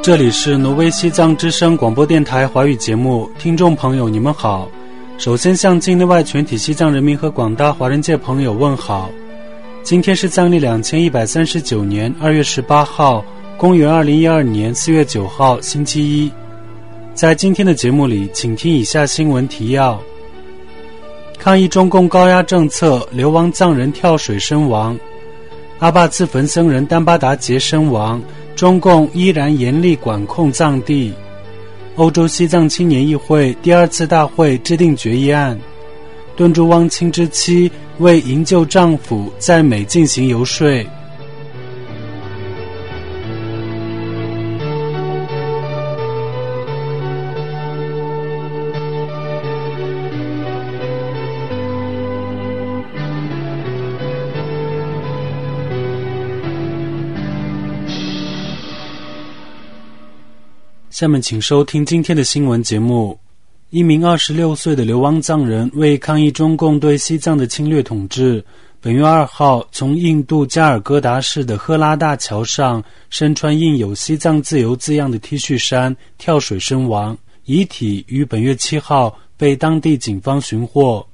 这里是挪威西藏之声广播电台华语节目，听众朋友你们好。首先向境内外全体西藏人民和广大华人界朋友问好。今天是藏历2139年2月18号，公元2012年4月9号，星期一。在今天的节目里，请听以下新闻提要：抗议中共高压政策，流亡藏人跳水身亡；阿坝自焚僧人丹巴达杰身亡，中共依然严厉管控藏地。欧洲西藏青年议会第2次大会制定决议案，敦珠汪清之妻为营救丈夫在美进行游说。下面请收听今天的新闻节目。一名26岁的流亡藏人为抗议中共对西藏的侵略统治，本月2号从印度加尔各答市的赫拉大桥上身穿印有西藏自由字样的 T 恤衫跳水身亡，遗体于本月7号被当地警方寻获。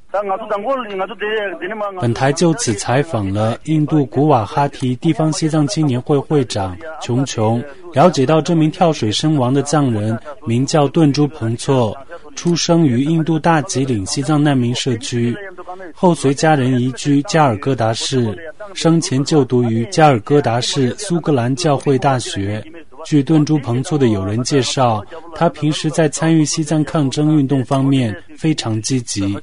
本台就此采访了印度古瓦哈提地方西藏青年会会长琼琼，了解到这名跳水身亡的藏人名叫顿珠彭措，出生于印度大吉岭西藏难民社区，后随家人移居加尔各答市，生前就读于加尔各答市苏格兰教会大学。据顿珠彭措的友人介绍，他平时在参与西藏抗争运动方面非常积极。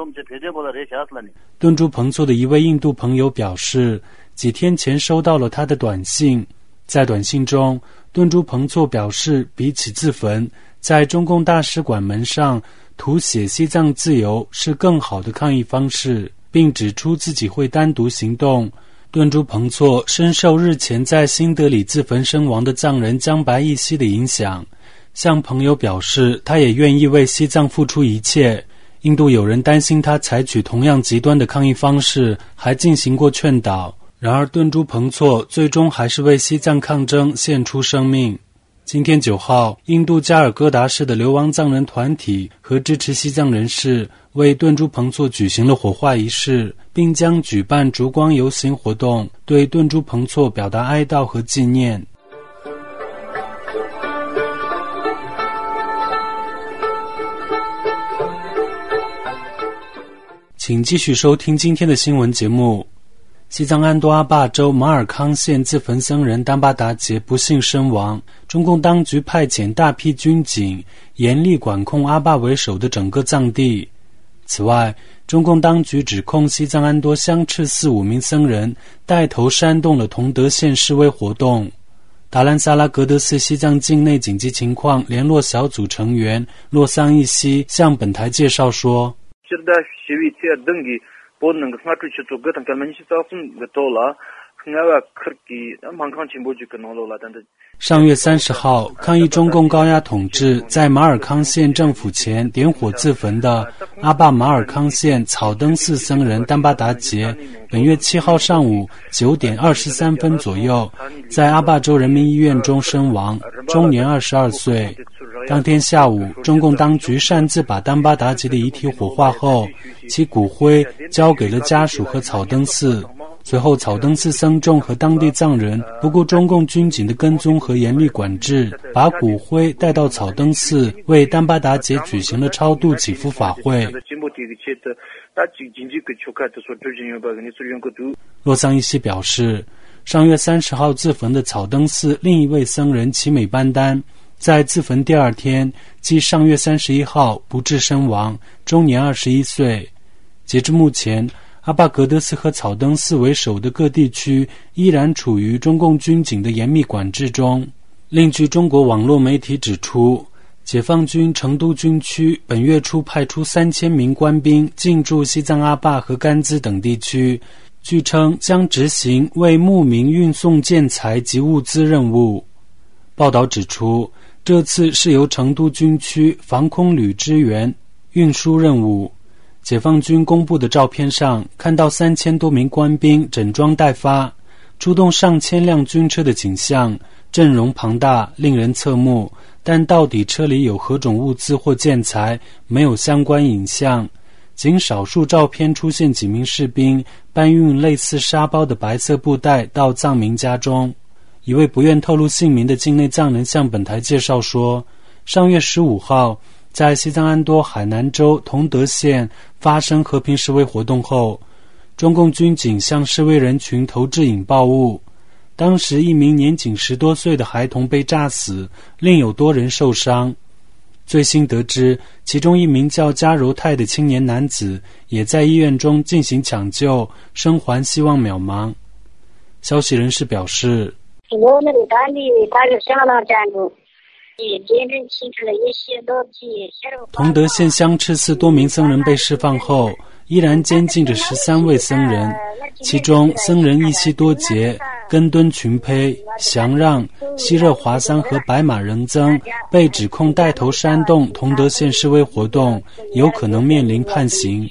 顿珠彭措的一位印度朋友表示，几天前收到了他的短信，在短信中，顿珠彭措表示，比起自焚，在中共大使馆门上涂写西藏自由是更好的抗议方式，并指出自己会单独行动。顿珠彭措深受日前在新德里自焚身亡的藏人江白义熙的影响，向朋友表示他也愿意为西藏付出一切。印度友人担心他采取同样极端的抗议方式，还进行过劝导。然而顿珠彭措最终还是为西藏抗争献出生命。今天9号，印度加尔各答市的流亡藏人团体和支持西藏人士为顿珠彭措举行了火化仪式，并将举办烛光游行活动，对顿珠彭措表达哀悼和纪念。请继续收听今天的新闻节目。西藏安多阿坝州马尔康县自焚僧人丹巴达杰不幸身亡，中共当局派遣大批军警严厉管控阿坝为首的整个藏地。此外，中共当局指控西藏安多香赤寺5名僧人带头煽动了同德县示威活动。达兰萨拉格德寺西藏境内紧急情况联络小组成员洛桑义熙向本台介绍说，上月30号，抗议中共高压统治在马尔康县政府前点火自焚的阿坝马尔康县草登寺僧人丹巴达杰，本月7号上午9点23分左右，在阿坝州人民医院中身亡，终年22岁。当天下午，中共当局擅自把丹巴达杰的遗体火化后，其骨灰交给了家属和草登寺。随后，草登寺僧众和当地藏人不顾中共军警的跟踪和严厉管制，把骨灰带到草登寺，为丹巴达杰举行了超度祈福法会。洛桑义熙表示，上月30号自焚的草登寺另一位僧人奇美班丹，在自焚第2天，即上月31号不治身亡，终年21岁。截至目前，阿坝格德寺和草登寺为首的各地区依然处于中共军警的严密管制中。另据中国网络媒体指出，解放军成都军区本月初派出3000名官兵进驻西藏阿坝和甘孜等地区，据称将执行为牧民运送建材及物资任务。报道指出，这次是由成都军区防空旅支援运输任务。解放军公布的照片上，看到3000多名官兵整装待发，出动上千辆军车的景象， 阵容庞大，令人侧目，但到底车里有何种物资或建材，没有相关影像。仅少数照片出现几名士兵搬运类似沙包的白色布袋到藏民家中。一位不愿透露姓名的境内藏人向本台介绍说，上月15号在西藏安多海南州同德县发生和平示威活动后，中共军警向示威人群投掷引爆物，当时一名年仅10多岁的孩童被炸死，另有多人受伤。最新得知，其中一名叫加柔泰的青年男子也在医院中进行抢救，生还希望渺茫。消息人士表示，同德县香赤寺多名僧人被释放后，依然监禁着13位僧人，其中僧人益西多杰、根敦群胚、祥让、西热华桑和白马仁增被指控带头煽动同德县示威活动，有可能面临判刑。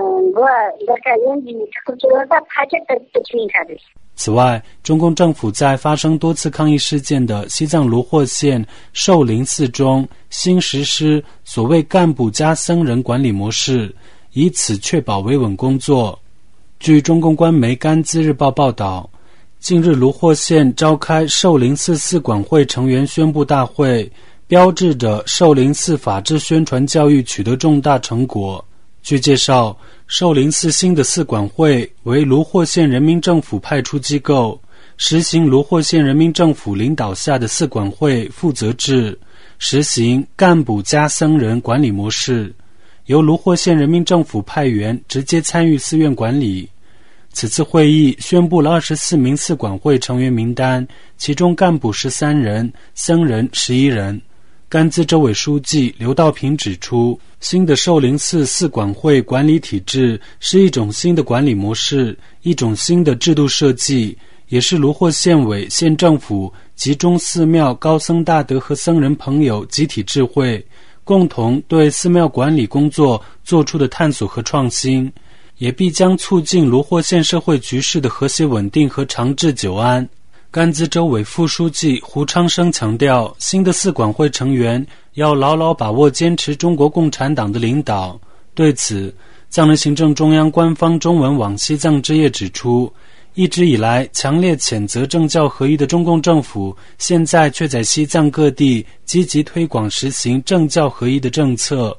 此外，中共政府在发生多次抗议事件的西藏罗霍县寿林寺中新实施所谓干部加僧人管理模式，以此确保维稳工作。据中共官媒甘孜日报报道，近日罗霍县召开寿林寺寺管会成员宣布大会，标志着寿林寺法治宣传教育取得重大成果。据介绍，寿林寺新的寺管会为罗霍县人民政府派出机构，实行罗霍县人民政府领导下的寺管会负责制，实行干部加僧人管理模式，由罗霍县人民政府派员直接参与寺院管理。此次会议宣布了24名寺管会成员名单，其中干部13人，僧人11人。甘孜州委书记刘道平指出，新的寿林寺寺管会管理体制是一种新的管理模式，一种新的制度设计，也是罗霍县委、县政府集中寺庙高僧大德和僧人朋友集体智慧，共同对寺庙管理工作做出的探索和创新，也必将促进罗霍县社会局势的和谐稳定和长治久安。甘孜州委副书记胡昌生强调，新的寺管会成员要牢牢把握坚持中国共产党的领导。对此，藏人行政中央官方中文网西藏之夜指出，一直以来强烈谴责政教合一的中共政府，现在却在西藏各地积极推广实行政教合一的政策。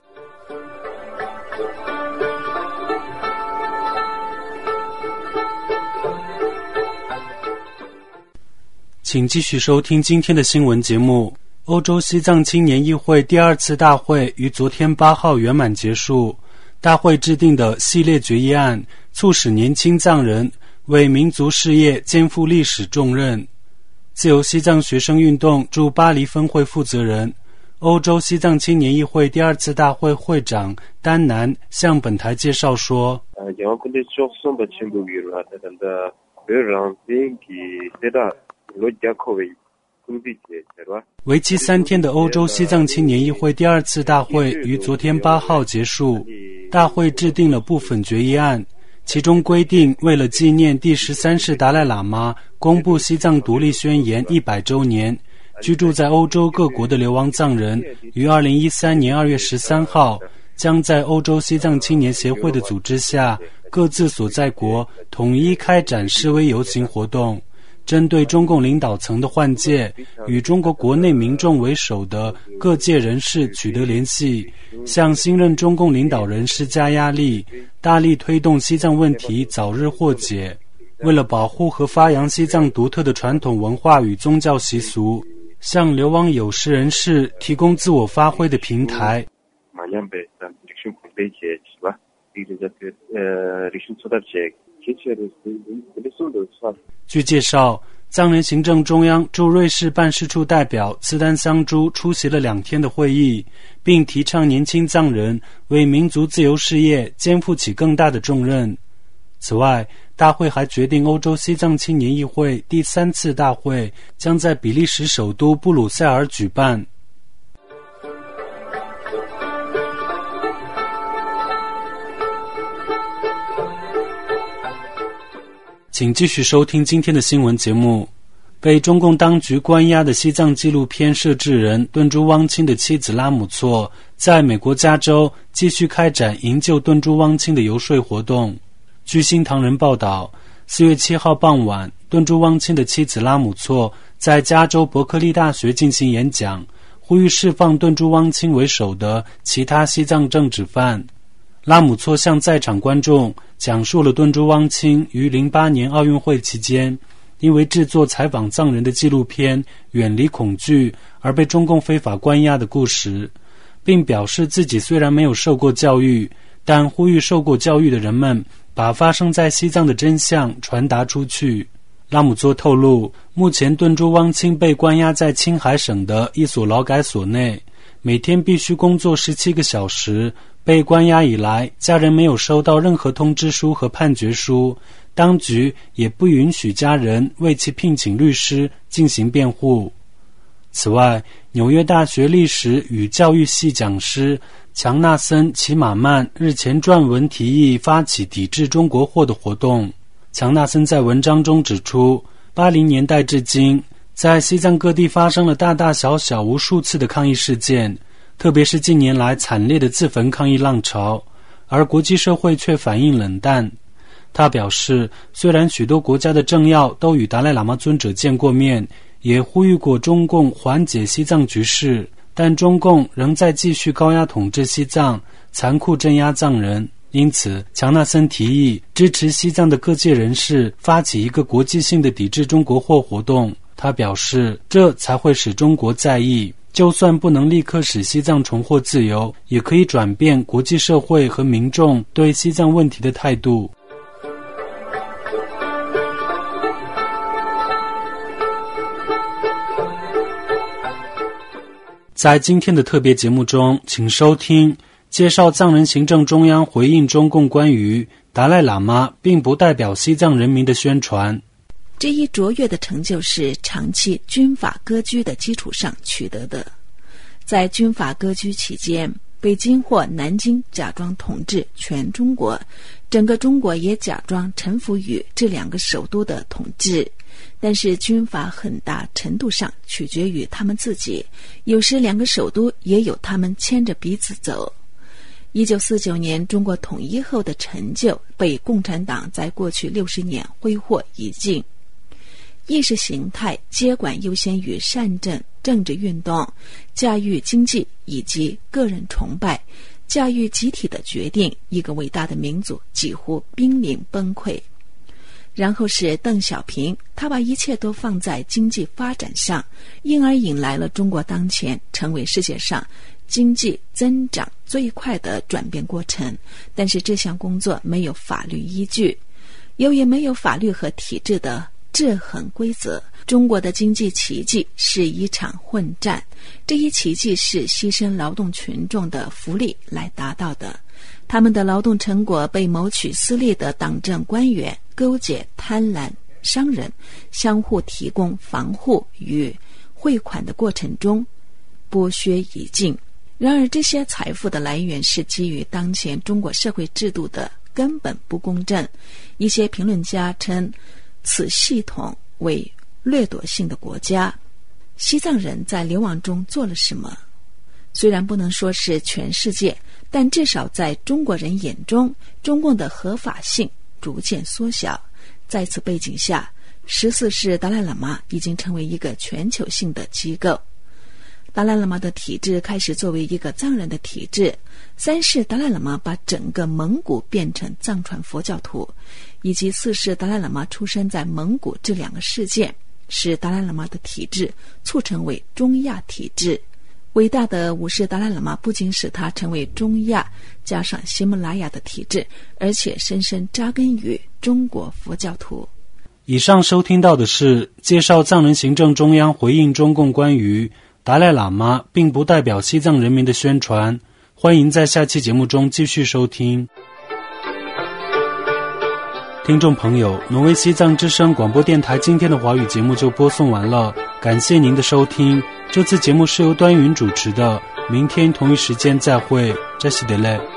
请继续收听今天的新闻节目。欧洲西藏青年议会第2次大会于昨天8号圆满结束。大会制定的系列决议案促使年轻藏人为民族事业肩负历史重任。自由西藏学生运动驻巴黎分会负责人、欧洲西藏青年议会第2次大会会长丹南向本台介绍说，为期3天的欧洲西藏青年议会第2次大会于昨天8号结束。大会制定了部分决议案，其中规定，为了纪念第13世达赖喇嘛公布西藏独立宣言100周年，居住在欧洲各国的流亡藏人于2013年2月13号将在欧洲西藏青年协会的组织下，各自所在国统一开展示威游行活动，针对中共领导层的换届，与中国国内民众为首的各界人士取得联系，向新任中共领导人施加压力，大力推动西藏问题早日获解。为了保护和发扬西藏独特的传统文化与宗教习俗，向流亡有识人士提供自我发挥的平台。据介绍，藏人行政中央驻瑞士办事处代表次丹桑珠出席了2天的会议，并提倡年轻藏人为民族自由事业肩负起更大的重任。此外，大会还决定欧洲西藏青年议会第3次大会将在比利时首都布鲁塞尔举办。请继续收听今天的新闻节目。 被中共当局关押的西藏纪录片摄制人敦珠汪清的妻子拉姆措，在美国加州继续开展营救敦珠汪清的游说活动。据新唐人报道，4月7号傍晚，敦珠汪清的妻子拉姆措在加州伯克利大学进行演讲，呼吁释放敦珠汪清为首的其他西藏政治犯。拉姆措向在场观众讲述了敦珠汪清于08年奥运会期间因为制作采访藏人的纪录片《远离恐惧》而被中共非法关押的故事，并表示自己虽然没有受过教育，但呼吁受过教育的人们把发生在西藏的真相传达出去。拉姆措透露，目前敦珠汪清被关押在青海省的一所劳改所内，每天必须工作17个小时。被关押以来，家人没有收到任何通知书和判决书，当局也不允许家人为其聘请律师进行辩护。此外，纽约大学历史与教育系讲师强纳森·齐马曼日前撰文提议发起抵制中国货的活动。强纳森在文章中指出，80年代至今，在西藏各地发生了大大小小无数次的抗议事件，特别是近年来惨烈的自焚抗议浪潮，而国际社会却反应冷淡。他表示，虽然许多国家的政要都与达赖喇嘛尊者见过面，也呼吁过中共缓解西藏局势，但中共仍在继续高压统治西藏，残酷镇压藏人。因此，强纳森提议支持西藏的各界人士发起一个国际性的抵制中国货活动。他表示，这才会使中国在意，就算不能立刻使西藏重获自由，也可以转变国际社会和民众对西藏问题的态度。在今天的特别节目中，请收听介绍藏人行政中央回应中共关于达赖喇嘛并不代表西藏人民的宣传。 这一卓越的成就是长期军阀割据的基础上取得的。在军阀割据期间，北京或南京假装统治全中国，整个中国也假装臣服于这两个首都的统治。但是军阀很大程度上取决于他们自己，有时两个首都也有他们牵着鼻子走。1949年中国统一后的成就被共产党在过去60年挥霍已尽。意识形态接管优先于善政，政治运动驾驭经济以及个人崇拜，驾驭集体的决定，一个伟大的民族几乎濒临崩溃。然后是邓小平，他把一切都放在经济发展上，因而引来了中国当前成为世界上经济增长最快的转变过程。但是这项工作没有法律依据，由于没有法律和体制的制衡规则，中国的经济奇迹是一场混战。这一奇迹是牺牲劳动群众的福利来达到的，他们的劳动成果被谋取私利的党政官员勾结贪婪商人，相互提供防护与汇款的过程中剥削已尽。然而这些财富的来源是基于当前中国社会制度的根本不公正。一些评论家称此系统为掠夺性的国家。西藏人在流亡中做了什么？虽然不能说是全世界，但至少在中国人眼中，中共的合法性逐渐缩小。在此背景下，14世达赖喇嘛已经成为一个全球性的机构。达赖喇嘛的体制开始作为一个藏人的体制。3世达赖喇嘛把整个蒙古变成藏传佛教徒，以及4世达赖喇嘛出生在蒙古这两个事件，使达赖喇嘛的体制促成为中亚体制。伟大的5世达赖喇嘛不仅使他成为中亚加上喜马拉雅的体制，而且深深扎根于中国佛教徒。 以上收听到的是介绍藏人行政中央回应中共关于达赖喇嘛并不代表西藏人民的宣传。欢迎在下期节目中继续收听。听众朋友，挪威西藏之声广播电台今天的华语节目就播送完了，感谢您的收听。这次节目是由端云主持的，明天同一时间再会，扎西德勒。